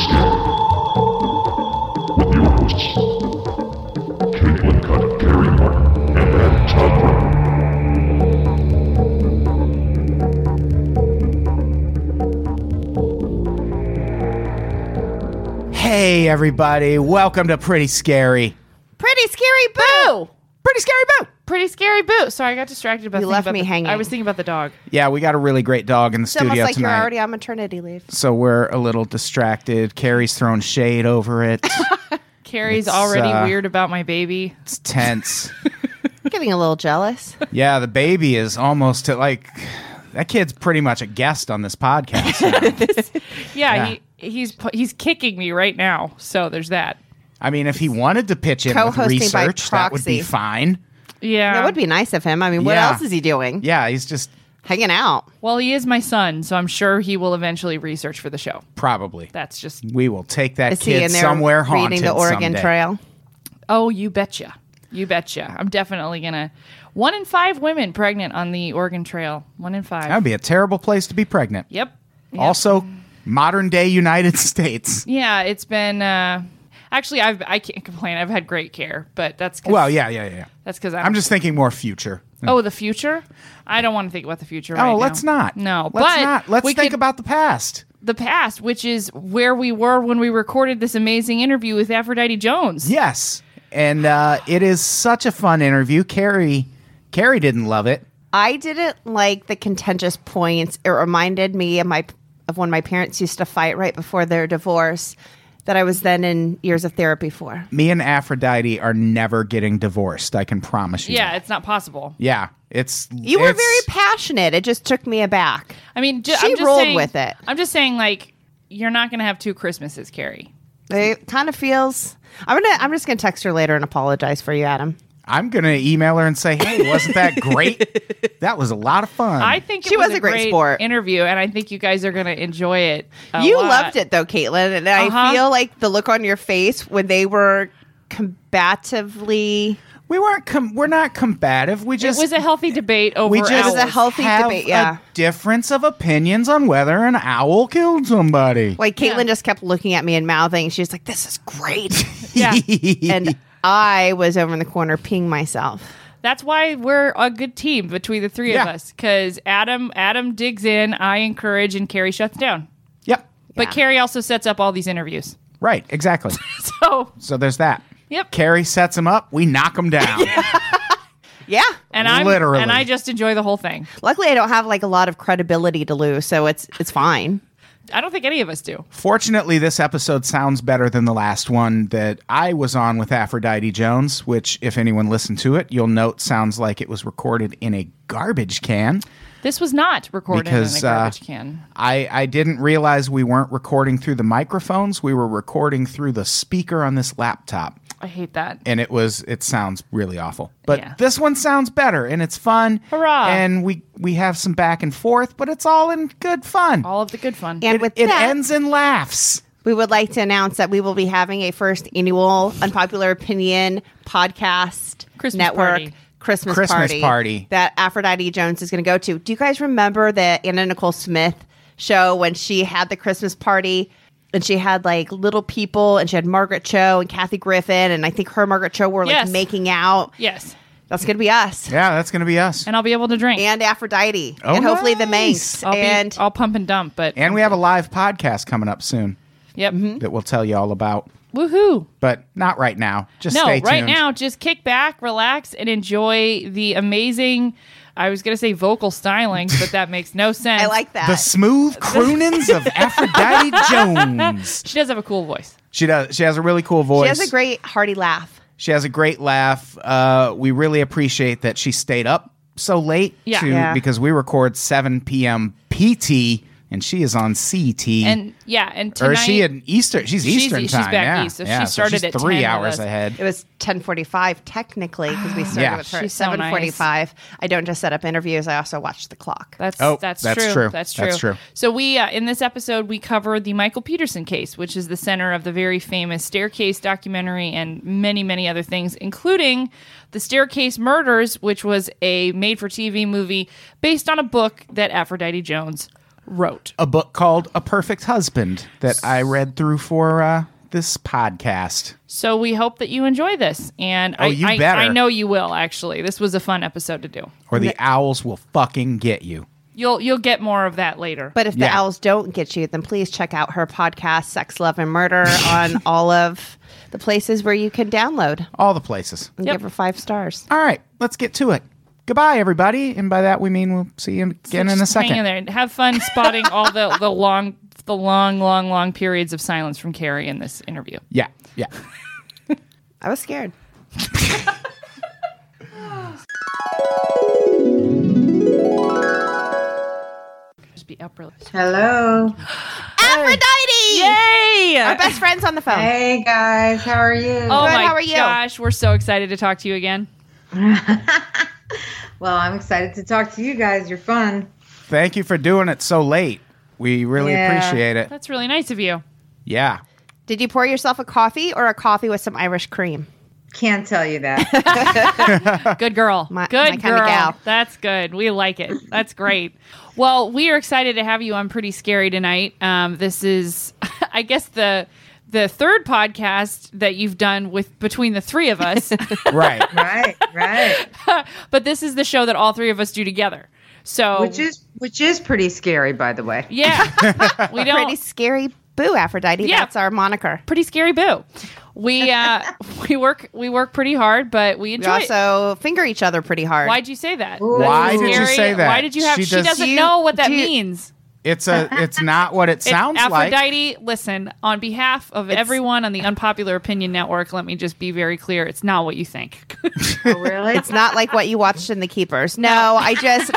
Scary. With your hosts, Caitlin Cutt, Gary Martin, and Adam Todd Brown. Hey everybody, welcome to Pretty Scary. Pretty Scary Boo! Pretty Scary Boo! Pretty Scary Boo. Sorry, I got distracted about You thinking left about me the, hanging. I was thinking about the dog. Yeah, we got a really great dog in the It's almost studio like tonight. you're already on maternity leave. So we're a little distracted. Carrie's throwing shade over it. Carrie's It's, already weird about my baby. It's tense. I'm getting a little jealous. Yeah, the baby is almost to like that kid's pretty much a guest on this podcast now. Yeah, he's kicking me right now. So there's that. I mean, if he wanted to pitch in with Co-hosting by research, that would be proxy. fine. Yeah. That would be nice of him. I mean, what Yeah. else is he doing? Yeah, he's just Hanging out. Well, he is my son, so I'm sure he will eventually research for the show. probably. That's just. We will take that Is he kid in there somewhere haunted reading the Oregon someday. Trail? Oh, you betcha. You betcha. I'm definitely gonna. 1 in 5 women pregnant on the Oregon Trail. 1 in 5. That would be a terrible place to be pregnant. Yep. Also, modern day United States. Yeah, it's been. Actually, I can't complain. I've had great care, but that's 'cause, Well, yeah. That's because I'm just thinking more future. Oh, the future? I don't want to think about the future right now. Oh, let's not. No, let's but not. Let's we think could- about the past. the past, which is where we were when we recorded this amazing interview with Aphrodite Jones. Yes, and it is such a fun interview. Carrie didn't love it. I didn't like the contentious points. It reminded me of when my parents used to fight right before their divorce that I was then in years of therapy for. Me and Aphrodite are never getting divorced. I can promise you. Yeah, that. it's not possible. Yeah. It's You were very passionate. It just took me aback. I mean, She I'm just rolled saying, with it. I'm just saying, like, you're not going to have 2 Christmases, Carrie. It kind of feels. I'm just gonna text her later and apologize for you, Adam. I'm gonna email her and say, "Hey, wasn't that great? That was a lot of fun." I think She was a great sport. interview, and I think you guys are going to enjoy it. You lot. loved it though, Caitlin, and I feel like the look on your face when they were combatively. we're not combative. We It just was a healthy debate over we just It was a owls. healthy have debate, yeah. a difference of opinions on whether an owl killed somebody. Like Caitlin Yeah. just kept looking at me and mouthing. She was like, "This is great," Yeah. and I was over in the corner peeing myself. That's why we're a good team between the three of Yeah. us. Because Adam digs in, I encourage, and Carrie shuts down. Yep. But Yeah. Carrie also sets up all these interviews. Right. Exactly. So, So there's that. yep. Carrie sets him up. We knock him down. Yeah. And Literally. I just enjoy the whole thing. Luckily, I don't have like a lot of credibility to lose, so it's fine. I don't think any of us do. Fortunately, this episode sounds better than the last one that I was on with Aphrodite Jones, which, if anyone listened to it, you'll note sounds like it was recorded in a garbage can. This was not recorded Because, in a garbage can. I didn't realize we weren't recording through the microphones. We were recording through the speaker on this laptop. I hate that. And it sounds really awful. But Yeah. this one sounds better, and it's fun. Hurrah. And we have some back and forth, but it's all in good fun. All of the good fun. And with It that, ends in laughs. we would like to announce that we will be having a first annual Unpopular Opinion podcast Christmas network party. Christmas party. that Aphrodite Jones is going to go to. Do you guys remember the Anna Nicole Smith show when she had the Christmas party? And she had like little people, and she had Margaret Cho and Kathy Griffin, and I think her and Margaret Cho were like Yes. making out. Yes. That's going to be us. Yeah, that's going to be us. And I'll be able to drink. And Aphrodite. Oh, and hopefully the nice. Manx. I'll pump and dump, but And we have a live podcast coming up soon yep. that we'll tell you all about. Woohoo. But not right now. Just No, stay tuned. right now, just kick back, relax, and enjoy the amazing, I was going to say vocal stylings, but that makes no sense. I like that. The smooth croonings of Aphrodite Jones. She does have a cool voice. She does. She has a really cool voice. She has a great hearty laugh. She has a great laugh. We really appreciate that she stayed up so late Yeah. Yeah. because we record 7 p.m. PT and she is on CT. And yeah, and tonight, or is she in Eastern? She's Eastern she's time. back yeah. east, so she yeah, started she's at 3 10 with hours us. ahead. It was 10:45 technically because we started Yeah. with her at She's so nice. 7:45. I don't just set up interviews; I also watch the clock. That's Oh, that's that's true. true. That's true. That's true. So we in this episode we cover the Michael Peterson case, which is the center of the very famous Staircase documentary and many many other things, including the Staircase Murders, which was a made-for-TV movie based on a book that Aphrodite Jones wrote. A book called A Perfect Husband that I read through for this podcast. So we hope that you enjoy this. And you better. I know you will, actually. This was a fun episode to do. Or the owls will fucking get you. You'll get more of that later. But if the owls don't get you, then please check out her podcast, Sex, Love, and Murder, on all of the places where you can download All the places. and Yep. give her 5 stars. All right, let's get to it. Goodbye, everybody. And by that, we mean we'll see you again in a Just hang second. in there and have fun spotting all the long periods of silence from Carrie in this interview. Yeah. I was scared. Just be up really. Hello. Aphrodite! Yay! Our best friends on the phone. Hey guys, how are you? Oh Good, my how are you? gosh, we're so excited to talk to you again. Well, I'm excited to talk to you guys. You're fun. Thank you for doing it so late. We really Yeah. appreciate it. That's really nice of you. Yeah. Did you pour yourself a coffee or a coffee with some Irish cream? Can't tell you that. Good girl. My Good kinda girl. gal. That's good. We like it. That's great. Well, we are excited to have you on Pretty Scary tonight. This is, I guess, the third podcast that you've done with between the three of us. Right. right. But this is the show that all three of us do together. So Which is pretty scary, by the way. yeah, we don't Pretty scary boo, Aphrodite. Yeah. That's our moniker. pretty scary boo. We we work pretty hard, but we We enjoy it. also finger each other pretty hard. Why'd you say that? Ooh. Why did you Scary. say that? Why did you have? She doesn't You- know what that do you- means. It's not what it sounds like. Aphrodite, listen, on behalf of everyone on the Unpopular Opinion Network, let me just be very clear. It's not what you think. Oh, really? It's not like what you watched in The Keepers. No, I just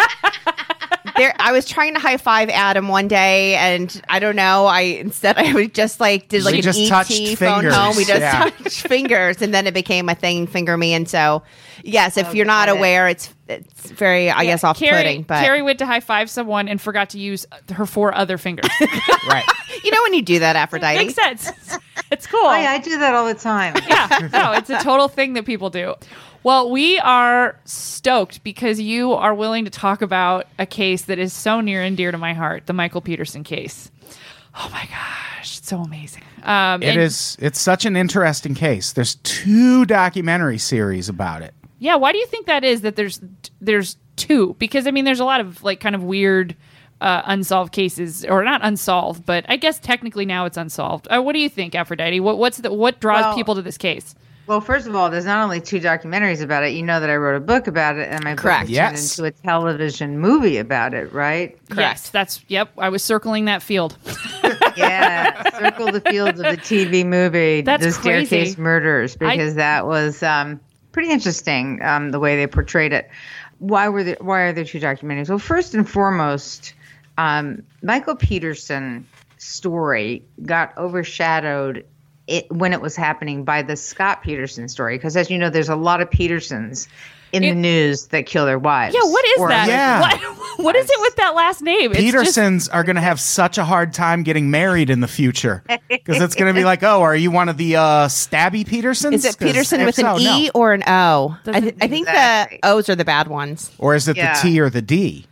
I was trying to high five Adam one day, and I don't know. I would just like did like We an just ET touched phone fingers. home. We just Yeah. touched fingers, and then it became a thing. Finger me, and so yes, if you're not got it. aware, it's very I guess off-putting. But Carrie went to high five someone and forgot to use her 4 other fingers. Right. you know when you do that, Aphrodite. Makes sense. It's cool. Oh, yeah, I do that all the time. Yeah, no, it's a total thing that people do. Well, we are stoked because you are willing to talk about a case that is so near and dear to my heart, the Michael Peterson case. Oh my gosh, it's so amazing. It's such an interesting case. There's 2 documentary series about it. Yeah, why do you think that is that there's 2? Because I mean there's a lot of like kind of weird unsolved cases, or not unsolved, but I guess technically now it's unsolved. What do you think, Aphrodite? What draws Well, people to this case? Well, first of all, there's not only 2 documentaries about it. You know that I wrote a book about it, and my book Correct. was Yes. turned into a television movie about it, right? Yes, I was circling that field. Yeah, Circle the Fields of the TV movie, That's The Staircase crazy. Murders, because that was pretty interesting, the way they portrayed it. Why are there 2 documentaries? Well, first and foremost, Michael Peterson story got overshadowed when it was happening by the Scott Peterson story, because as you know, there's a lot of Petersons in the news that kill their wives. Yeah, what is Or- that? Yeah. What is it with that last name? It's just- Petersons are going to have such a hard time getting married in the future because it's going to be like, oh, are you one of the Stabby Petersons? Is it 'Cause Peterson if with an so, no. E or an O? I think Exactly. the O's are the bad ones. Or is it Yeah. the T or the D?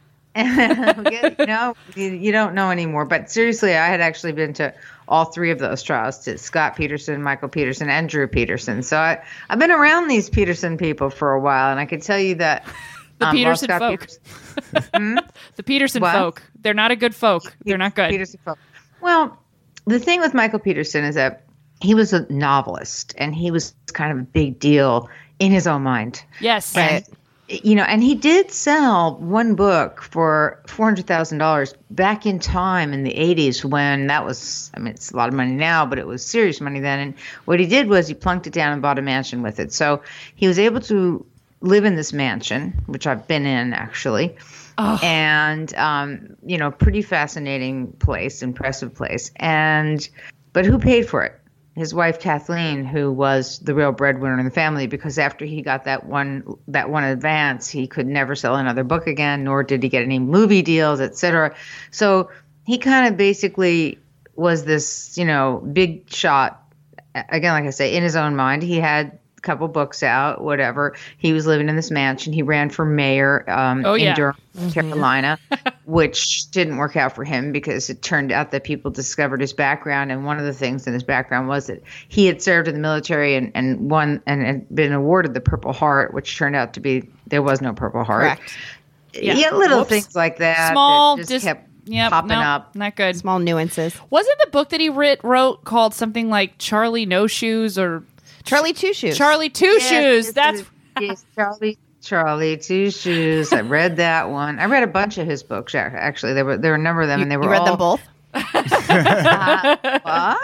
No, you don't know anymore. But seriously, I had actually been to all 3 of those trials, to Scott Peterson, Michael Peterson, and Drew Peterson. So I've been around these Peterson people for a while, and I can tell you that The while Peterson Scott folk. The Peterson What? folk. They're not a good folk. They're not good. Peterson folk. Well, the thing with Michael Peterson is that he was a novelist, and he was kind of a big deal in his own mind. Yes. And, and he did sell one book for $400,000 back in time in the 80s when that was, I mean, it's a lot of money now, but it was serious money then. And what he did was he plunked it down and bought a mansion with it. So he was able to live in this mansion, which I've been in actually. And, pretty fascinating place, impressive place. But who paid for it? His wife Kathleen, who was the real breadwinner in the family, because after he got that one advance, he could never sell another book again, nor did he get any movie deals, etc. So he kind of basically was this, big shot. Again, like I say, in his own mind, he had couple books out, whatever. He was living in this mansion. He ran for mayor in Durham, Carolina, which didn't work out for him because it turned out that people discovered his background. And one of the things in his background was that he had served in the military and won and had been awarded the Purple Heart, which turned out to be there was no Purple Heart. Correct. Yeah, little things like that. Small, that just kept Yep, popping no, up. Not good. Small nuances. Wasn't the book that he wrote called something like Charlie No Shoes or Charlie Two Shoes. Charlie Two Shoes? That's yes, Charlie Two Shoes. I read that one. I read a bunch of his books. Actually, there were a number of them, and they were You read all, them both? What?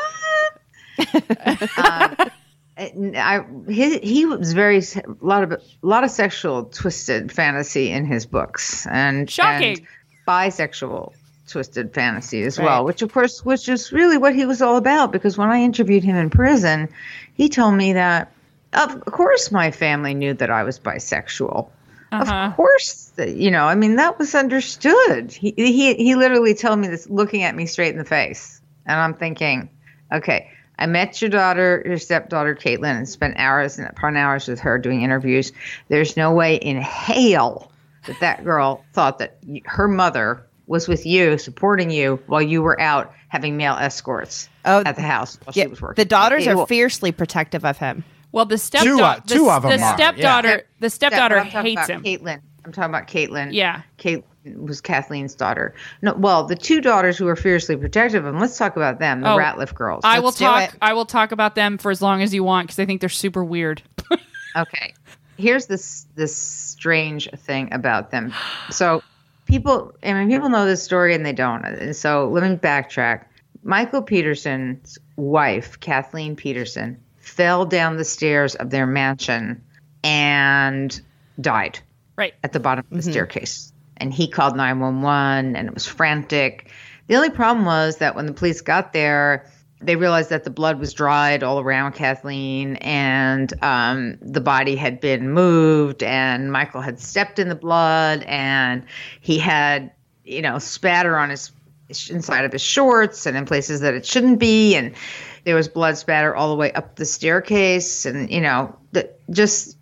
He was very a lot of sexual twisted fantasy in his books, and Shocking. and bisexual twisted fantasy as well, which of course was just really what he was all about. Because when I interviewed him in prison, he told me that of course my family knew that I was bisexual. Of course, I mean that was understood. He literally told me this, looking at me straight in the face, and I'm thinking, okay. I met your stepdaughter, Caitlin, and spent hours upon hours with her doing interviews. There's no way in hell that girl thought that her mother was with you, supporting you, while you were out having male escorts at the house while she was working. The daughters are fiercely protective of him. well, the Two of them are, the stepdaughter hates him. Caitlin. I'm talking about Caitlin. Yeah. Caitlin was Kathleen's daughter. No, well, the two daughters who were fiercely protective of him, let's talk about them, the Ratliff girls. I will Let's do talk. it. I will talk about them for as long as you want because I think they're super weird. Okay. Here's this strange thing about them. So people know this story and they don't. And so let me backtrack. Michael Peterson's wife, Kathleen Peterson, fell down the stairs of their mansion and died Right. at the bottom of the staircase. And he called 911 and it was frantic. The only problem was that when the police got there, they realized that the blood was dried all around Kathleen and the body had been moved and Michael had stepped in the blood and he had, spatter on his inside of his shorts and in places that it shouldn't be. And there was blood spatter all the way up the staircase and, just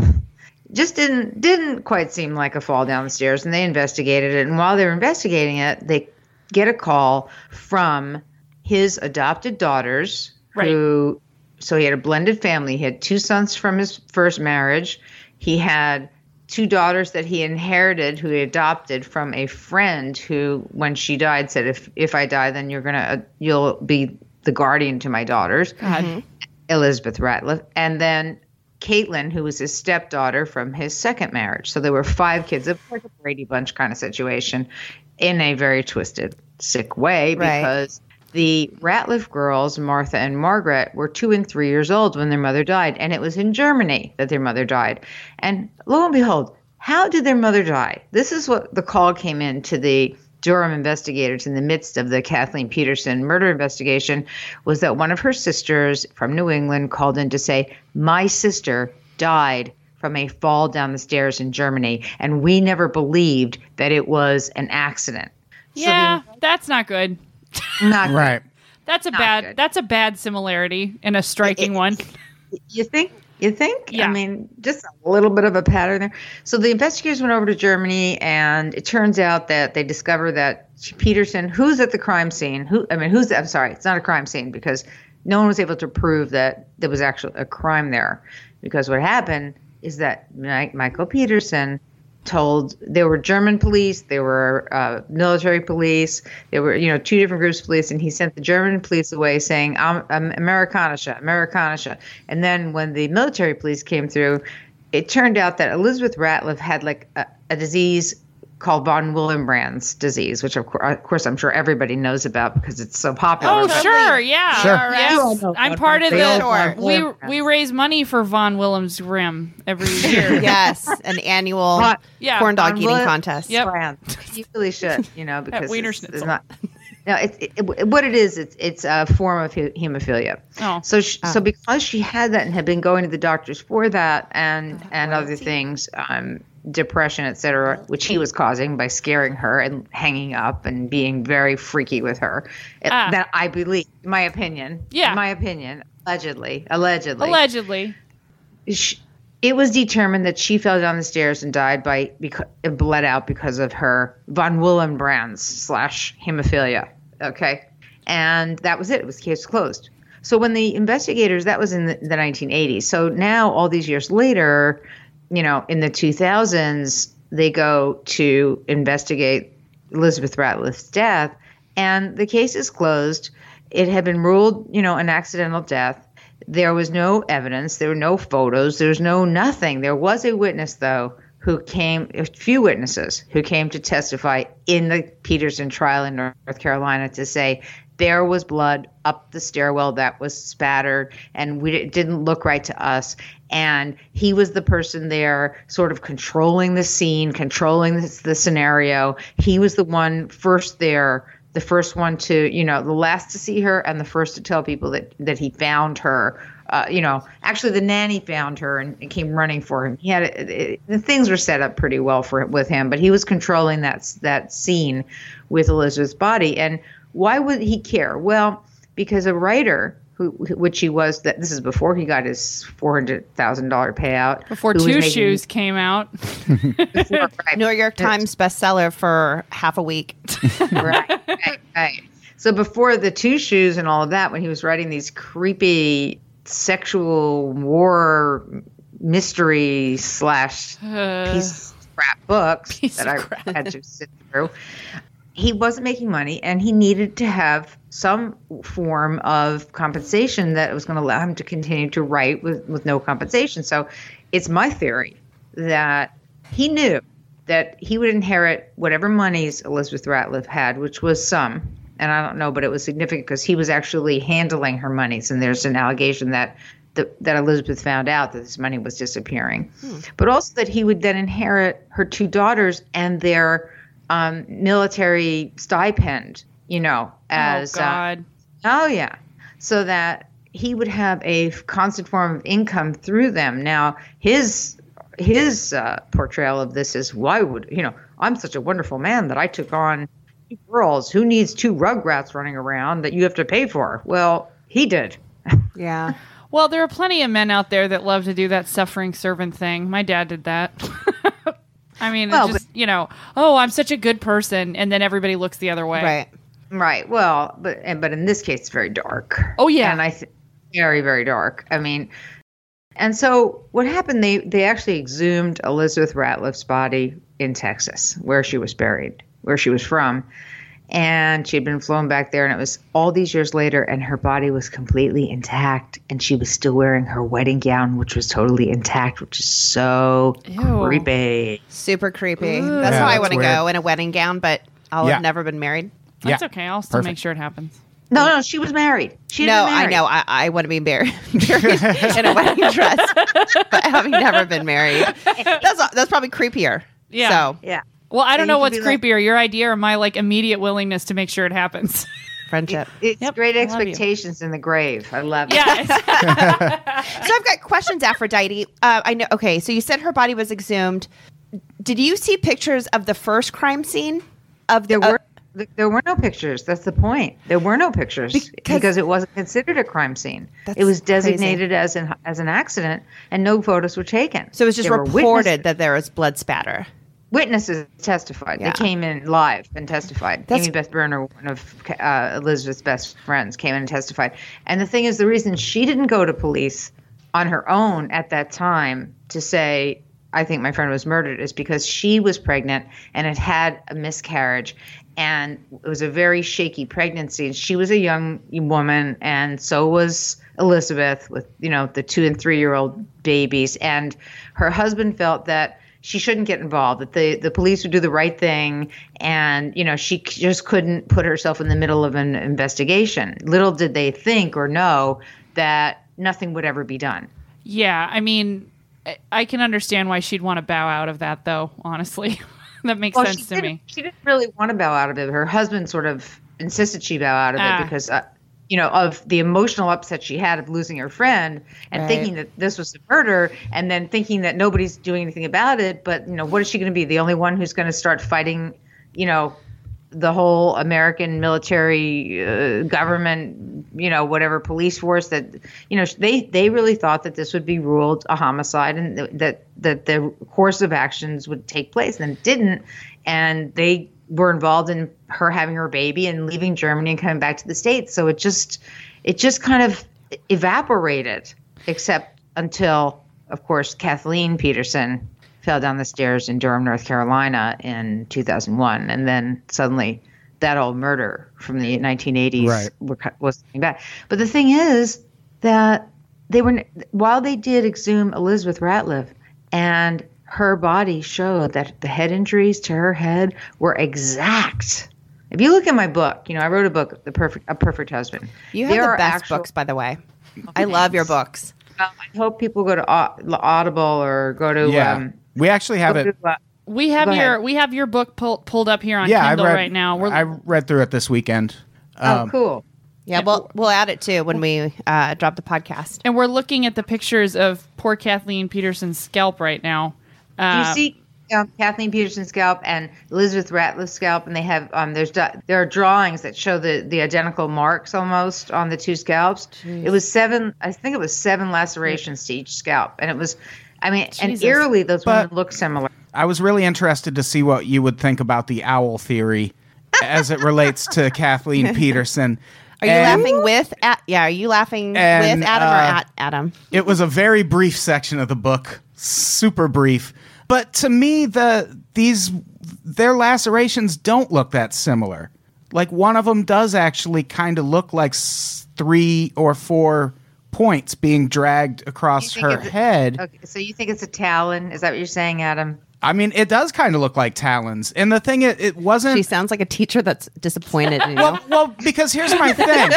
didn't quite seem like a fall down the stairs, and they investigated it. And while they were investigating it, they get a call from his adopted daughters, so he had a blended family. He had two sons from his first marriage. He had two daughters that he inherited, who he adopted from a friend who, when she died, said, if I die, then you'll be the guardian to my daughters. Elizabeth Ratliff. And then Caitlin, who was his stepdaughter from his second marriage. So there were 5 kids, of like a Brady Bunch kind of situation in a very twisted, sick way because the Ratliff girls, Martha and Margaret, were 2 and 3 years old when their mother died. And it was in Germany that their mother died. And lo and behold, how did their mother die? This is what the call came in to the Durham investigators in the midst of the Kathleen Peterson murder investigation, was that one of her sisters from New England called in to say, my sister died from a fall down the stairs in Germany, and we never believed that it was an accident. Yeah, that's not good. Not good. Right. That's a good. That's a bad similarity and a striking one. You think? Yeah. I mean, just a little bit of a pattern there. So the investigators went over to Germany, and it turns out that they discovered that Peterson, who's at the crime scene, I'm sorry, it's not a crime scene because no one was able to prove that there was actually a crime there. Because what happened is that Michael Peterson told, there were German police, there were military police, there were 2 different groups of police, and he sent the German police away saying, I'm Amerikanische. And then when the military police came through, it turned out that Elizabeth Ratliff had like a disease called von Willebrand's disease, which of course I'm sure everybody knows about because it's so popular. Oh, sure, yeah. Sure. Yes. I'm part of Sure. we raise money for von Willems Grimm every year. Yes, an annual corn dog eating contest. Yep. You really should, because Wiener it's Schnitzel. not. No, what it is. It's a form of hemophilia. Oh. So because she had that and had been going to the doctors for that and other things, depression, etc., which he was causing by scaring her and hanging up and being very freaky with her. That I believe, in my opinion, allegedly. it was determined that she fell down the stairs and died bled out because of her von Willebrand's / hemophilia. Okay. And that was it. It was case closed. So when the investigators, that was in the 1980s. So now all these years later, in the 2000s, they go to investigate Elizabeth Ratliff's death, and the case is closed. It had been ruled, an accidental death. There was no evidence. There were no photos. There was no nothing. There was a witness, though, a few witnesses who came to testify in the Peterson trial in North Carolina to say there was blood up the stairwell that was spattered, and it didn't look right to us. And he was the person there sort of controlling the scene, controlling the scenario. He was the one first there, the first one to, the last to see her and the first to tell people that he found her. Actually the nanny found her and came running for him. He had the things were set up pretty well with him, but he was controlling that scene with Elizabeth's body. And why would he care? Well, because a writer, which he was, that this is before he got his $400,000 payout. Before Two Shoes came out. Right. New York Times bestseller for half a week. Right. So before the Two Shoes and all of that, when he was writing these creepy sexual war mystery / piece of crap books that I had to sit through, he wasn't making money, and he needed to have some form of compensation that was going to allow him to continue to write with no compensation. So it's my theory that he knew that he would inherit whatever monies Elizabeth Ratliff had, which was some, and I don't know, but it was significant because he was actually handling her monies. And there's an allegation that Elizabeth found out that this money was disappearing, but also that he would then inherit her two daughters and their military stipend, as God. So that he would have a constant form of income through them. Now, his portrayal of this is, why would I'm such a wonderful man that I took on two girls. Who needs two rugrats running around that you have to pay for? Well, he did. Yeah. Well, there are plenty of men out there that love to do that suffering servant thing. My dad did that. I mean, it's just, I'm such a good person, and then everybody looks the other way. Right. Well, but in this case, it's very dark. Oh, yeah. And very, very dark. I mean, and so what happened, they actually exhumed Elizabeth Ratliff's body in Texas, where she was buried, where she was from. And she had been flown back there, and it was all these years later, and her body was completely intact, and she was still wearing her wedding gown, which was totally intact, which is so creepy. Super creepy. That's how I want to go, in a wedding gown, but I'll have never been married. That's okay. I'll still make sure it happens. No, she was married. I know. I want to be married in a wedding dress, but having never been married, that's probably creepier. Yeah. So, yeah. Well, I don't know what's creepier, your idea or my immediate willingness to make sure it happens. Friendship. It's great expectations in the grave. I love it. Yes. So I've got questions, Aphrodite. I know. Okay, so you said her body was exhumed. Did you see pictures of the first crime scene? There were no pictures. That's the point. There were no pictures because it wasn't considered a crime scene. It was designated as an accident, and no photos were taken. So it was just reported that there was blood spatter. Witnesses testified. Yeah. They came in live and testified. Amy Beth Berner, one of Elizabeth's best friends, came in and testified. And the thing is, the reason she didn't go to police on her own at that time to say, I think my friend was murdered, is because she was pregnant and had a miscarriage. And it was a very shaky pregnancy. And she was a young woman, and so was Elizabeth with, the 2 and 3 year old babies. And her husband felt that she shouldn't get involved, that the police would do the right thing. And, she just couldn't put herself in the middle of an investigation. Little did they think or know that nothing would ever be done. Yeah. I mean, I can understand why she'd want to bow out of that, though, honestly. That makes sense to me. She didn't really want to bow out of it. Her husband sort of insisted she bow out of it because, of the emotional upset she had of losing her friend and thinking that this was a murder, and then thinking that nobody's doing anything about it. But, what is she going to be? The only one who's going to start fighting, the whole American military government whatever police force that, they really thought that this would be ruled a homicide and that the course of actions would take place, and it didn't. And they were involved in her having her baby and leaving Germany and coming back to the States. So it just kind of evaporated, except until, of course, Kathleen Peterson fell down the stairs in Durham, North Carolina in 2001. And then suddenly that old murder from the 1980s was coming back. But the thing is that while they did exhume Elizabeth Ratliff, and her body showed that the head injuries to her head were exact. If you look at my book, I wrote a book, A Perfect Husband. You have the best books, by the way. I love your books. I hope people go to Audible or go to. We actually have it. We have your book pulled up here on Kindle right now. I read through it this weekend. Cool. Yeah, we'll add it too when we drop the podcast. And we're looking at the pictures of poor Kathleen Peterson's scalp right now. Do you see Kathleen Peterson's scalp and Elizabeth Ratliff's scalp? And they have there are drawings that show the identical marks almost on the two scalps. Jeez. It was 7 lacerations to each scalp, and it was. And eerily, those women look similar. I was really interested to see what you would think about the owl theory as it relates to Kathleen Peterson. Are you laughing with? Are you laughing with Adam or at Adam? It was a very brief section of the book, super brief. But to me, their lacerations don't look that similar. Like one of them does actually kind of look like 3 or 4 points being dragged across her head. Okay, so you think it's a talon? Is that what you're saying, Adam? I mean, it does kind of look like talons. And the thing, it wasn't... She sounds like a teacher that's disappointed in you. Well, because here's my thing.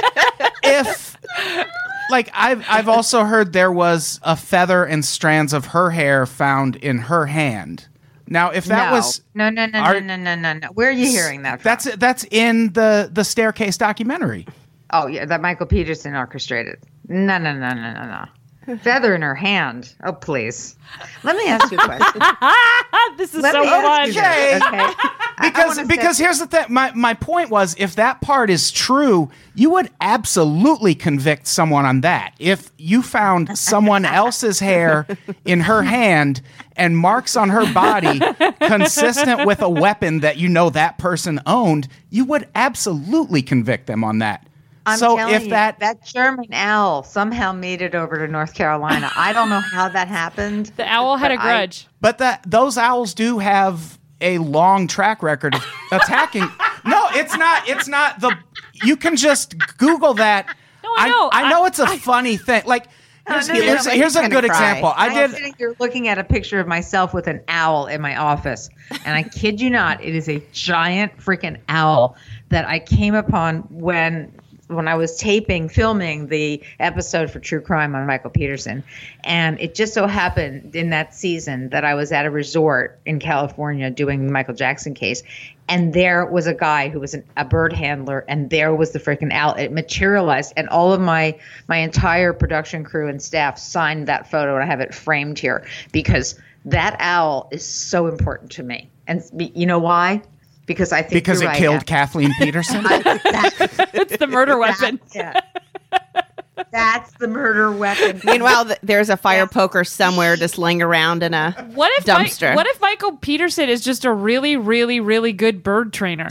I've also heard there was a feather and strands of her hair found in her hand. Now, if that was... No. Where are you hearing that from? That's in the Staircase documentary. Oh, yeah, that Michael Peterson orchestrated. No. Feather in her hand. Oh, please. Let me ask you a question. This is so fun. Okay. Because here's the thing. My point was, if that part is true, you would absolutely convict someone on that. If you found someone else's hair in her hand and marks on her body consistent with a weapon that that person owned, you would absolutely convict them on that. I'm telling you, that German owl somehow made it over to North Carolina. I don't know how that happened. The owl had a grudge. But those owls do have a long track record of attacking. No, it's not the. You can just Google that. No, I know it's a funny thing. Like here's a good example. I'm sitting here looking at a picture of myself with an owl in my office, and I kid you not, it is a giant freaking owl that I came upon when I was filming the episode for True Crime on Michael Peterson. And it just so happened in that season that I was at a resort in California doing the Michael Jackson case. And there was a guy who was a bird handler, and there was the freaking owl. It materialized, and all of my entire production crew and staff signed that photo, and I have it framed here because that owl is so important to me. And you know why? Because I think it killed Kathleen Peterson. It's the murder weapon. That's the murder weapon. Meanwhile, there's a fire poker somewhere just laying around in a dumpster. What if Michael Peterson is just a really, really, really good bird trainer?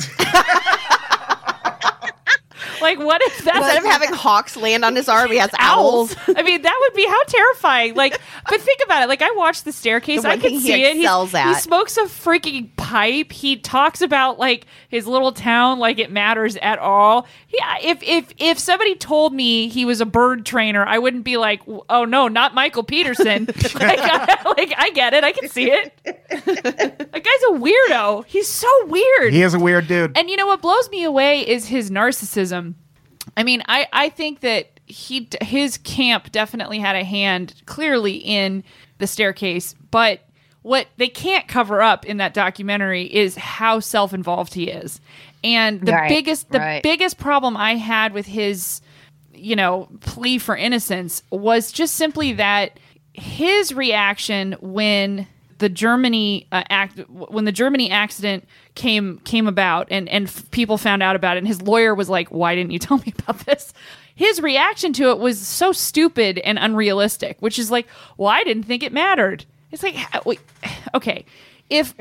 Like, what if that's... Instead of having hawks land on his arm, he has owls. I mean, that would be how terrifying. Like, but think about it. Like, I watched The Staircase. I can see it. He smokes a freaking pipe. He talks about, like, his little town like it matters at all. If somebody told me he was a bird trainer, I wouldn't be like, oh, no, not Michael Peterson. I get it. I can see it. That guy's a weirdo. He's so weird. He is a weird dude. And you know what blows me away is his narcissism. I mean, I think that his camp definitely had a hand clearly in The Staircase, but what they can't cover up in that documentary is how self-involved he is. And the biggest problem I had with his, plea for innocence was just simply that his reaction when the Germany when the Germany accident came about and people found out about it, and his lawyer was like, "Why didn't you tell me about this?" His reaction to it was so stupid and unrealistic, which is like, "Well, I didn't think it mattered." It's like, wait, okay, if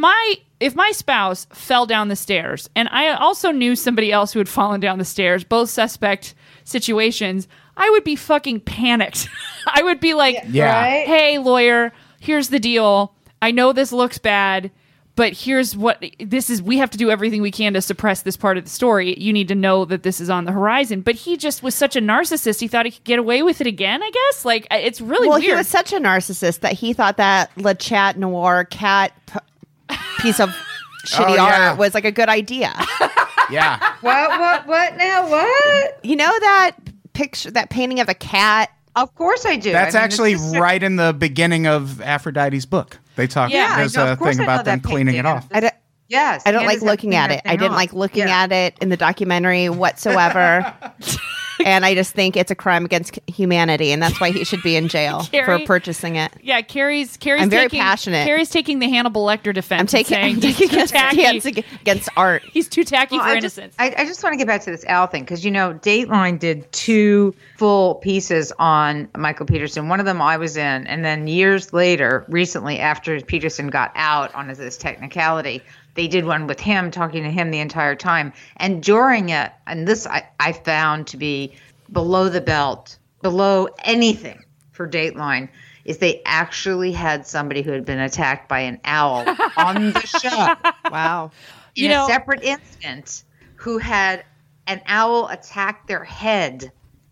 my spouse fell down the stairs, and I also knew somebody else who had fallen down the stairs, both suspect situations, I would be fucking panicked. I would be like, Yeah. Right? "Hey, lawyer, here's the deal. I know this looks bad, but here's what this is. We have to do everything we can to suppress this part of the story. You need to know that this is on the horizon." But he just was such a narcissist. He thought he could get away with it again, I guess. Like, it's really Well, weird. he was such a narcissist that he thought that Le Chat Noir cat piece of shitty yeah. art was like a good idea. Yeah. What now? What? You know that picture, that painting of a cat? Of course I do. That's I mean, actually it's just- right in the beginning of Aphrodite's book. They talk. Yeah, there's I know, a of course thing I know about them that cleaning it painting. off. I don't, Yes. I don't Candace like looking had at it. cleaned I didn't off. like looking Yeah. at it in the documentary whatsoever. And I just think it's a crime against humanity, and that's why he should be in jail for Carrie? purchasing it. Yeah, Carrie's I'm very taking, passionate. Carrie's taking the Hannibal Lecter defense. I'm taking and saying a he's too tacky. stance against art. He's too tacky Well, for I just, innocence. I just want to get back to this Al thing because, Dateline did 2 full pieces on Michael Peterson. One of them I was in. And then years later, recently, after Peterson got out on this technicality, they did one with him, talking to him the entire time. And during it, and this I found to be below the belt, below anything for Dateline, is they actually had somebody who had been attacked by an owl on the show. Wow. In a separate instance, who had an owl attack their head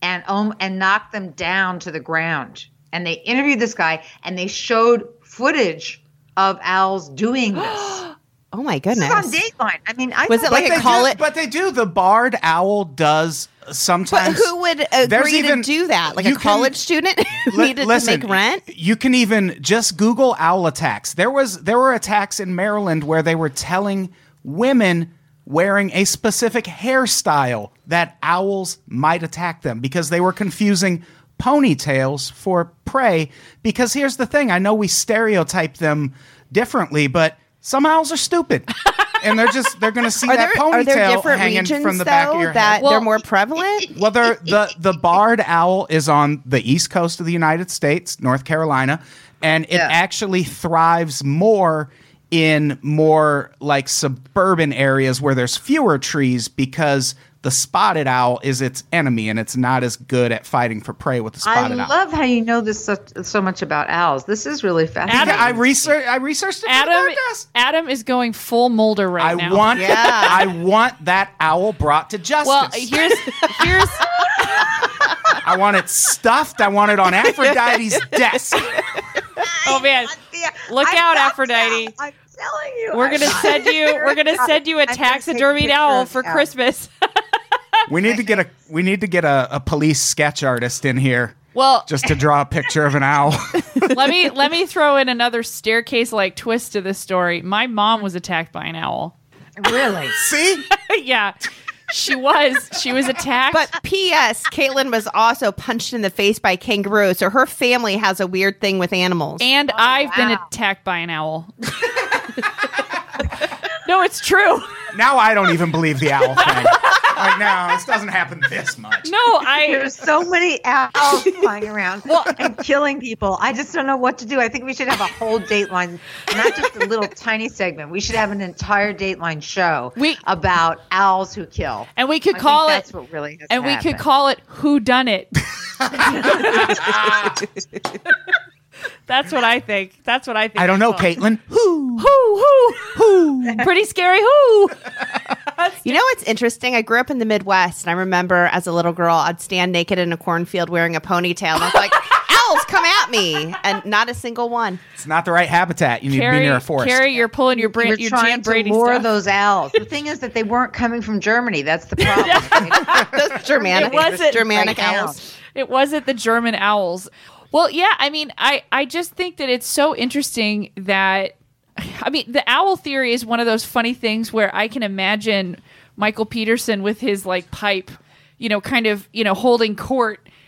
and knock them down to the ground. And they interviewed this guy, and they showed footage of owls doing this. Oh my This goodness. is on Dateline. I mean, I Was it thought- like But a they call do, it- But they do. The barred owl does But sometimes. who would There's agree even- to do that? Like a you can- college student who needed Listen, to make rent? You can even just Google owl attacks. There were attacks in Maryland where they were telling women wearing a specific hairstyle that owls might attack them because they were confusing ponytails for prey. Because here's the thing, I know we stereotype them differently, but some owls are stupid. And they're going to see that Are there ponytail different hanging regions from the though back of your that head. they're more prevalent? Well, the barred owl is on the east coast of the United States, North Carolina, and it actually thrives more in more like suburban areas where there's fewer trees because the spotted owl is its enemy and it's not as good at fighting for prey with the I spotted owl. love how you know this so much about owls. This is really fascinating. I researched it. for the podcast. Adam is going full Mulder right now. I want that owl brought to justice. Well, here's I want it stuffed. I want it on Aphrodite's desk. oh man, look out, Aphrodite. I'm telling you. We're gonna send you. We're gonna send you a I'm gonna take taxidermied pictures owl of for owl. Christmas. We need to get a police sketch artist in here Well, just to draw a picture of an owl. let me throw in another staircase like twist to this story. My mom was attacked by an owl. Really? See? Yeah, she was attacked. But P.S. Caitlin was also punched in the face by a kangaroo, so her family has a weird thing with animals. and I've been wow. attacked by an owl. No, it's true. Now I don't even believe the owl thing. Like, no, this doesn't happen this much. No, There's so many owls flying around and killing people. I just don't know what to do. I think we should have a whole Dateline, not just a little tiny segment. We should have an entire Dateline show about owls who kill. And we could I call think it. That's what really has And we happened. could call it "Who Done It." That's what I think. That's what I think. I don't know, it's called. Caitlin. Who? Who? Pretty scary. Who? You know what's interesting? I grew up in the Midwest, and I remember as a little girl, I'd stand naked in a cornfield wearing a ponytail. And I was like, owls, come at me. And not a single one. It's not the right habitat. You need to be near a forest. Carrie, you're pulling your We're your trying Jan to Brady lure stuff. those owls. The thing is that they weren't coming from Germany. That's the problem. Those Germanic, It wasn't Germanic right now. owls. It wasn't the German owls. Well, yeah, I mean, I just think that it's so interesting that, I mean, the owl theory is one of those funny things where I can imagine Michael Peterson with his like pipe, kind of, holding court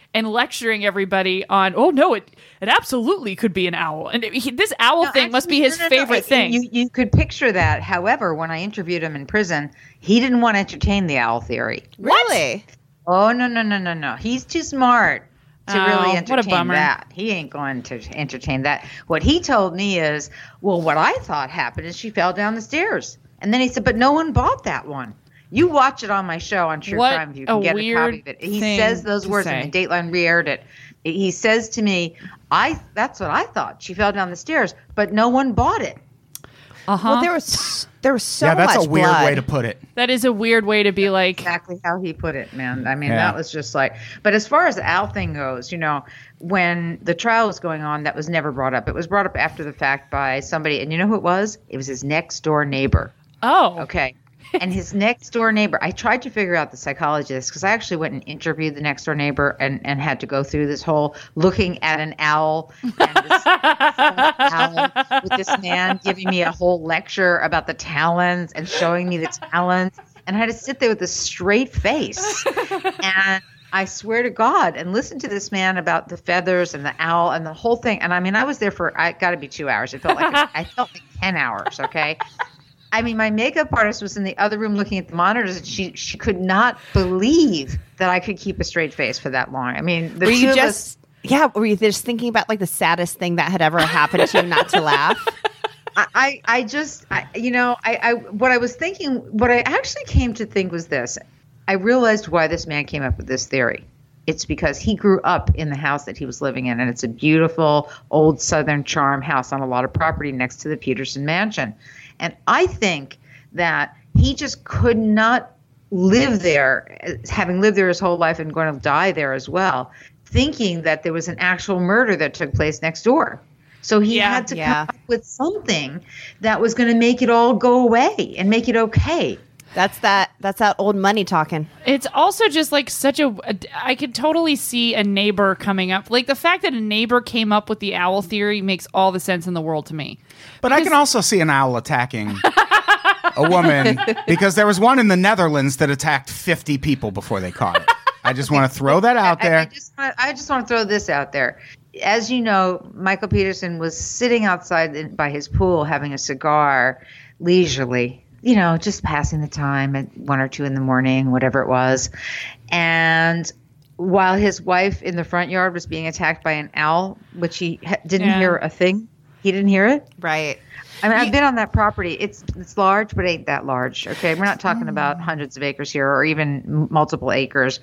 and lecturing everybody on, oh no, it absolutely could be an owl. And this owl thing must be his favorite thing. You could picture that. However, when I interviewed him in prison, he didn't want to entertain the owl theory. Really? Oh, no. He's too smart to really What a entertain bummer. that. He ain't going to entertain that. What he told me is, well, what I thought happened is she fell down the stairs. And then he said, but no one bought that one. You watch it on my show on True What Crime if you a can get a weird copy of it. He thing says those to words, say. and Dateline re-aired it. He says to me, that's what I thought. She fell down the stairs, but no one bought it. Well, there was so yeah, much that's a weird blood. way to put it. That is a weird way to be like, Exactly how he put it, man. I mean, Yeah. that was just like, but as far as the owl thing goes, when the trial was going on, that was never brought up. It was brought up after the fact by somebody, and you know who it was? It was his next door neighbor. oh, Okay. And his next door neighbor, I tried to figure out the psychology of this because I actually went and interviewed the next door neighbor and had to go through this whole looking at an owl and this owl with this man giving me a whole lecture about the talons and showing me the talons. And I had to sit there with a straight face. And I swear to God, and listen to this man about the feathers and the owl and the whole thing. And I mean, I was there for, I got to be 2 hours. It felt like, I felt like 10 hours. Okay. I mean, my makeup artist was in the other room looking at the monitors, and she could not believe that I could keep a straight face for that long. I mean, Were you just thinking about like the saddest thing that had ever happened to you not to laugh? what I was thinking, what I actually came to think was this. I realized why this man came up with this theory. It's because he grew up in the house that he was living in, and it's a beautiful old Southern charm house on a lot of property next to the Peterson Mansion. And I think that he just could not live there, having lived there his whole life and going to die there as well, thinking that there was an actual murder that took place next door. So he had to come up with something that was going to make it all go away and make it okay. That's that old money talking. it's also just like I could totally see a neighbor coming up. Like the fact that a neighbor came up with the owl theory makes all the sense in the world to me. But I can also see an owl attacking a woman because there was one in the Netherlands that attacked 50 people before they caught it. I just want to throw that out there. I just want to throw this out there. As you know, Michael Peterson was sitting outside by his pool having a cigar leisurely, just passing the time at 1 or 2 in the morning, whatever it was. And while his wife in the front yard was being attacked by an owl, which he didn't hear a thing. He didn't hear it. Right. I mean, I've been on that property. It's large, but it ain't that large. Okay, we're not talking about hundreds of acres here, or even multiple acres.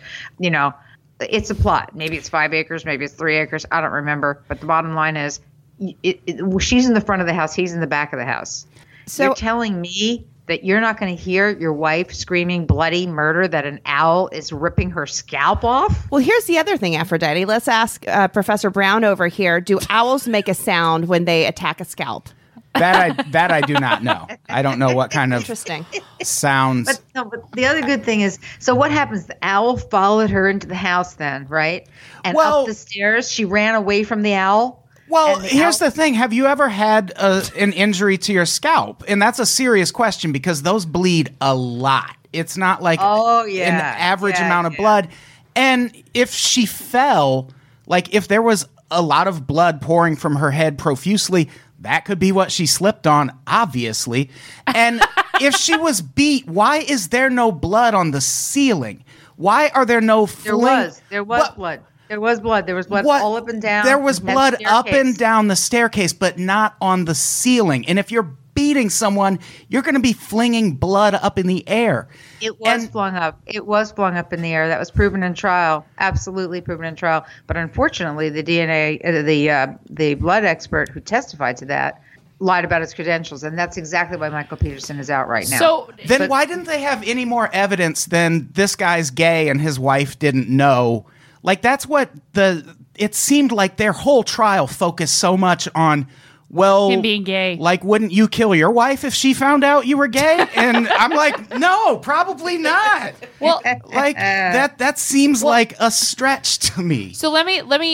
It's a plot. Maybe it's 5 acres, maybe it's 3 acres. I don't remember. But the bottom line is, she's in the front of the house. He's in the back of the house. So you're telling me that you're not going to hear your wife screaming bloody murder that an owl is ripping her scalp off? Well, here's the other thing, Aphrodite. Let's ask Professor Brown over here. Do owls make a sound when they attack a scalp? That I do not know. I don't know what kind of Interesting. sounds. But the other good thing is, so what happens? The owl followed her into the house then, right? And up the stairs, she ran away from the owl. Well, here's the thing. Have you ever had an injury to your scalp? And that's a serious question because those bleed a lot. It's not like an average amount of blood. And if she fell, like if there was a lot of blood pouring from her head profusely, that could be what she slipped on, obviously. And if she was beat, why is there no blood on the ceiling? Why are there no There was blood. There was blood. There was blood all up and down. There was blood up and down the staircase, but not on the ceiling. And if you're beating someone, you're going to be flinging blood up in the air. It was flung up. It was flung up in the air. That was proven in trial. Absolutely proven in trial. But unfortunately, the DNA, the blood expert who testified to that, lied about his credentials, and that's exactly why Michael Peterson is out right now. So then why didn't they have any more evidence than this guy's gay and his wife didn't know? Like that's what it seemed like their whole trial focused so much on, well, him being gay. Like, wouldn't you kill your wife if she found out you were gay? And I'm like, no, probably not. Well, like that seems like a stretch to me. So let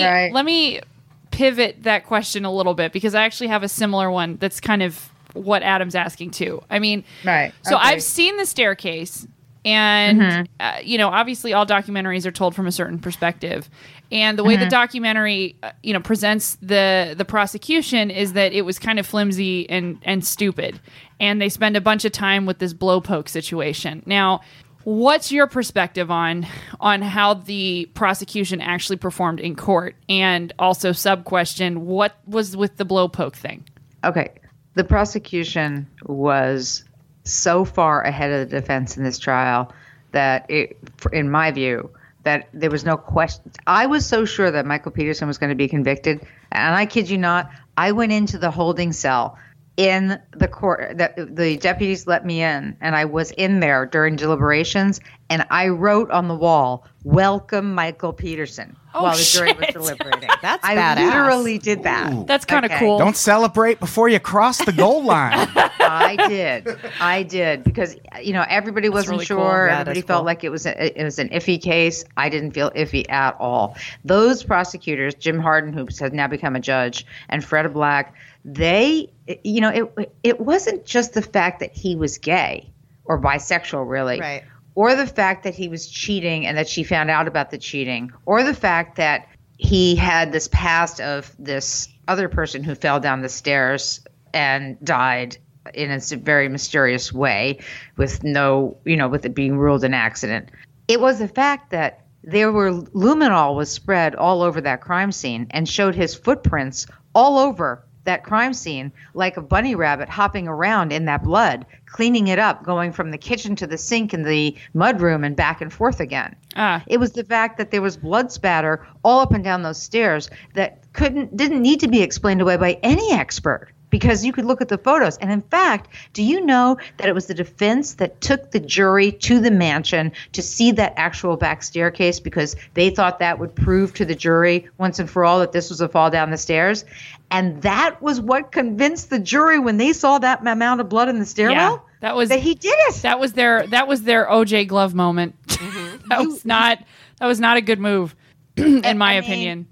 me pivot that question a little bit because I actually have a similar one that's kind of what Adam's asking too. I mean, right. So I've seen the staircase. And, obviously all documentaries are told from a certain perspective. And the way the documentary, presents the prosecution is that it was kind of flimsy and stupid. And they spend a bunch of time with this blowpoke situation. Now, what's your perspective on how the prosecution actually performed in court? And also sub-question, what was with the blowpoke thing? Okay. The prosecution was so far ahead of the defense in this trial that in my view, that there was no question. I was so sure that Michael Peterson was going to be convicted. And I kid you not, I went into the holding cell in the court. The deputies let me in, and I was in there during deliberations, and I wrote on the wall, "Welcome, Michael Peterson," while the jury was deliberating. That's I badass. literally did that. Ooh. That's kind of Okay. cool. Don't celebrate before you cross the goal line. I did because everybody wasn't really sure. cool. Yeah, Everybody that's felt cool. like it was an iffy case. I didn't feel iffy at all. Those prosecutors, Jim Harden, who has now become a judge, and Fred Black, it wasn't just the fact that he was gay or bisexual, really. Right. Or the fact that he was cheating and that she found out about the cheating, or the fact that he had this past of this other person who fell down the stairs and died in a very mysterious way with with it being ruled an accident. It was the fact that luminol was spread all over that crime scene and showed his footprints all over that crime scene, like a bunny rabbit hopping around in that blood, cleaning it up, going from the kitchen to the sink in the mudroom and back and forth again. It was the fact that there was blood spatter all up and down those stairs that didn't need to be explained away by any expert, because you could look at the photos. And in fact, do you know that it was the defense that took the jury to the mansion to see that actual back staircase, because they thought that would prove to the jury once and for all that this was a fall down the stairs? And that was what convinced the jury when they saw that amount of blood in the stairwell. Yeah, that he did it. That was their OJ Glove moment. that was not a good move, in my opinion.